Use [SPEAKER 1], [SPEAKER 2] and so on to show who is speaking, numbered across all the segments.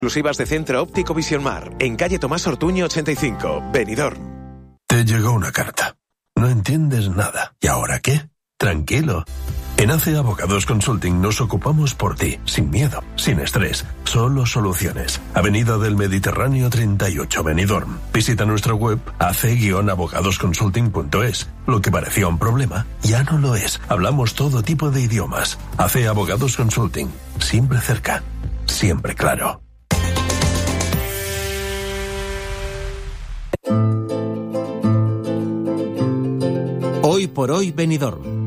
[SPEAKER 1] Exclusivas de Centro Óptico Visión Mar, en calle Tomás Ortuño 85, Benidorm.
[SPEAKER 2] Te llegó una carta. No entiendes nada. ¿Y ahora qué? Tranquilo. En AC Abogados Consulting nos ocupamos por ti, sin miedo, sin estrés, solo soluciones. Avenida del Mediterráneo 38, Benidorm. Visita nuestra web ac-abogadosconsulting.es. Lo que parecía un problema, ya no lo es. Hablamos todo tipo de idiomas. AC Abogados Consulting. Siempre cerca. Siempre claro.
[SPEAKER 3] Hoy por hoy, Benidorm.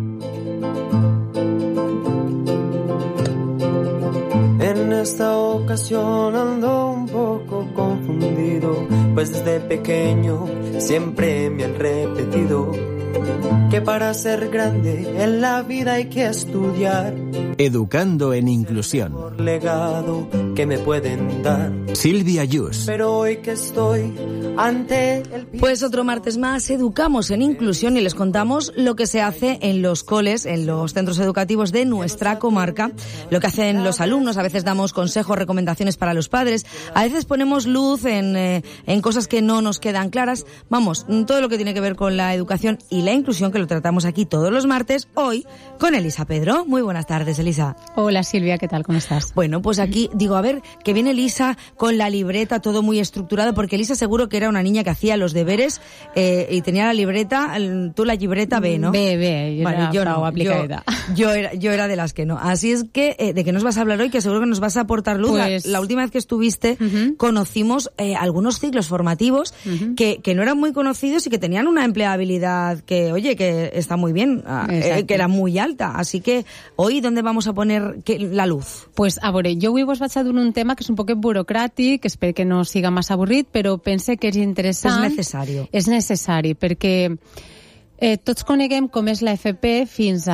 [SPEAKER 4] En esta ocasión ando un poco confundido, pues desde pequeño siempre me han repetido que para ser grande en la vida hay que estudiar.
[SPEAKER 3] Educando en inclusión.
[SPEAKER 4] Por legado que me pueden dar.
[SPEAKER 3] Silvia Ayús.
[SPEAKER 4] Pero hoy que estoy ante el...
[SPEAKER 5] Pues otro martes más educamos en inclusión y les contamos lo que se hace en los coles, en los centros educativos de nuestra comarca, lo que hacen los alumnos. A veces damos consejos, recomendaciones para los padres, a veces ponemos luz en cosas que no nos quedan claras. Vamos, todo lo que tiene que ver con la educación y la inclusión, que lo tratamos aquí todos los martes, hoy con Elisa Pedro. Muy buenas tardes, Elisa.
[SPEAKER 6] Hola Silvia, ¿qué tal? ¿Cómo estás?
[SPEAKER 5] Bueno, pues aquí digo, a ver, que viene Elisa con la libreta, todo muy estructurado, porque Elisa seguro que era una niña que hacía los deberes y tenía la libreta, tú la libreta B, ¿no?
[SPEAKER 6] B,
[SPEAKER 5] yo no,
[SPEAKER 6] aplicada.
[SPEAKER 5] Yo era de las que no. Así es que, ¿de qué nos vas a hablar hoy? Que seguro que nos vas a aportar luz.
[SPEAKER 6] Pues...
[SPEAKER 5] La última vez que estuviste, conocimos algunos ciclos formativos que no eran muy conocidos y que tenían una empleabilidad que, oye, que está muy bien, que era muy alta. Así que hoy, ¿dónde vamos a poner la luz?
[SPEAKER 6] Pues, a veure, jo avui vos vaig a dur un tema que és un poquet burocràtic, espero que no siga massa avorrit, però pense que és interessant.
[SPEAKER 5] És necessari.
[SPEAKER 6] És necessari, perquè tots coneguem com és la FP fins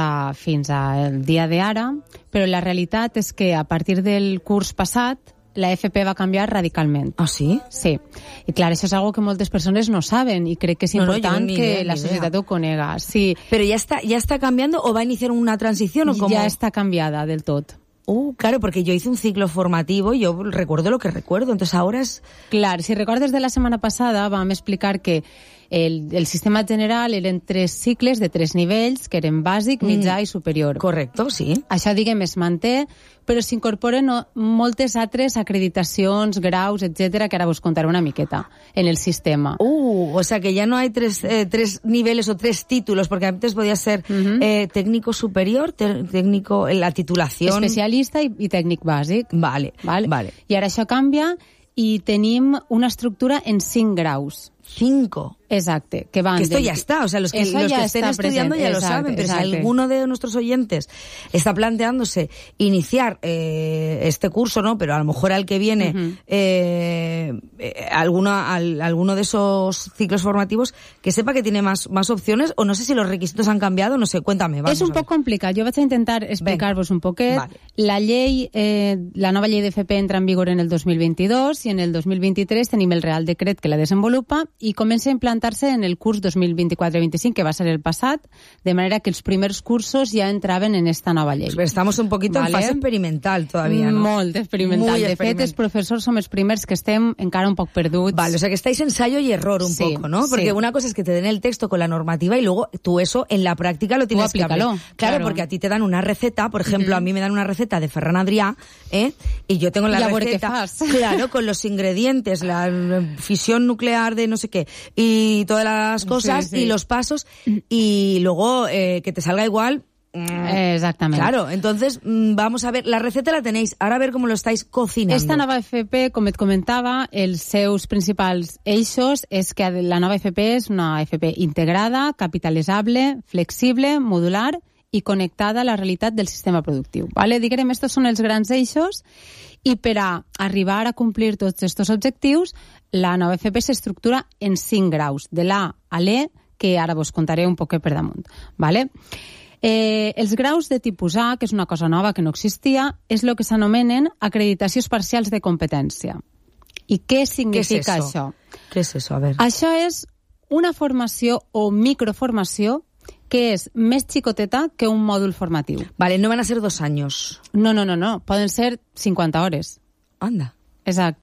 [SPEAKER 6] al dia d'ara, però la realitat és que a partir del curs passat la FP va canviar radicalment.
[SPEAKER 5] ¿Ah, sí?
[SPEAKER 6] Sí. I clar, això és algo que moltes persones no saben i crec que és important que la societat ho conega. Sí.
[SPEAKER 5] ¿Pero ya está cambiando o va a iniciar una transición o cómo?
[SPEAKER 6] Ya está cambiada del tot.
[SPEAKER 5] Claro, porque yo hice un ciclo formativo y yo recuerdo lo que recuerdo, entonces ahora es...
[SPEAKER 6] Clar, si recordes de la setmana passada vam explicar que el sistema general eren 3 cicles de 3 nivells, que eren bàsic, mitjà i superior.
[SPEAKER 5] Correcto, sí.
[SPEAKER 6] Això, diguem, es manté, però s'incorporen moltes altres acreditacions, graus, etcétera, que ara vos contaré una miqueta en el sistema.
[SPEAKER 5] O sea que ya no hay tres niveles o 3 títulos, porque antes podía ser técnico superior, técnico, la titulación...
[SPEAKER 6] Especialista i tècnic bàsic.
[SPEAKER 5] Vale.
[SPEAKER 6] I ara això canvia i tenim una estructura en 5 graus.
[SPEAKER 5] 5.
[SPEAKER 6] Exacte, que van...
[SPEAKER 5] Que esto ya está, o sea, los que estén estudiando ya lo saben, pero si alguno de nuestros oyentes está planteándose iniciar este curso, ¿no? Pero a lo mejor al que viene alguno de esos ciclos formativos, que sepa que tiene más opciones, o no sé si los requisitos han cambiado, no sé, cuéntame.
[SPEAKER 6] És un poc complicat, jo vaig a intentar explicar-vos un poquet.
[SPEAKER 5] Vale.
[SPEAKER 6] La nova llei d'FP entra en vigor en el 2022 i en el 2023 tenim el Real Decret que la desenvolupa i comença a implantar-se en el curs 2024-25, que va ser el passat, de manera que els primers cursos ja entraven en esta nova llei.
[SPEAKER 5] Pero estamos un poquito en fase experimental todavía, ¿no?
[SPEAKER 6] Molt experimental. De fet, els professors som els primers que estem encara un poc perduts.
[SPEAKER 5] Vale, o sea que estáis ensayo y error un poco, ¿no? Porque una cosa es que te den el texto con la normativa y luego tú eso en la práctica lo tienes que aplicar. Claro, porque a ti te dan una receta, por ejemplo, a mí me dan una receta de Ferran Adrià, y yo tengo la receta, claro, con los ingredientes, la fisión nuclear de no sé qué, y todas las cosas y los pasos, y luego que te salga igual.
[SPEAKER 6] Exactament.
[SPEAKER 5] Claro, entonces vamos a ver, la receta la tenéis, ahora a ver cómo lo estáis cocinando.
[SPEAKER 6] Esta nova FP, com et comentava, els seus principals eixos és que la nova FP és una FP integrada, capitalitzable, flexible, modular i connectada a la realitat del sistema productiu. Vale? Diguem, estos són els grans eixos, i per a arribar a complir tots aquests objectius, la nova FP s'estructura en 5 graus, de l'A a l'E, que ara vos contaré un poquet per damunt. Vale? Els graus de tipus A, que és una cosa nova que no existia, és el que s'anomenen acreditacions parcials de competència. I què significa això?
[SPEAKER 5] Què és això? A ver.
[SPEAKER 6] Això és una formació o microformació que és més xicoteta que un mòdul formatiu.
[SPEAKER 5] Vale, no van a ser 2 años.
[SPEAKER 6] No. Poden ser 50 hores.
[SPEAKER 5] Anda.
[SPEAKER 6] Exacte.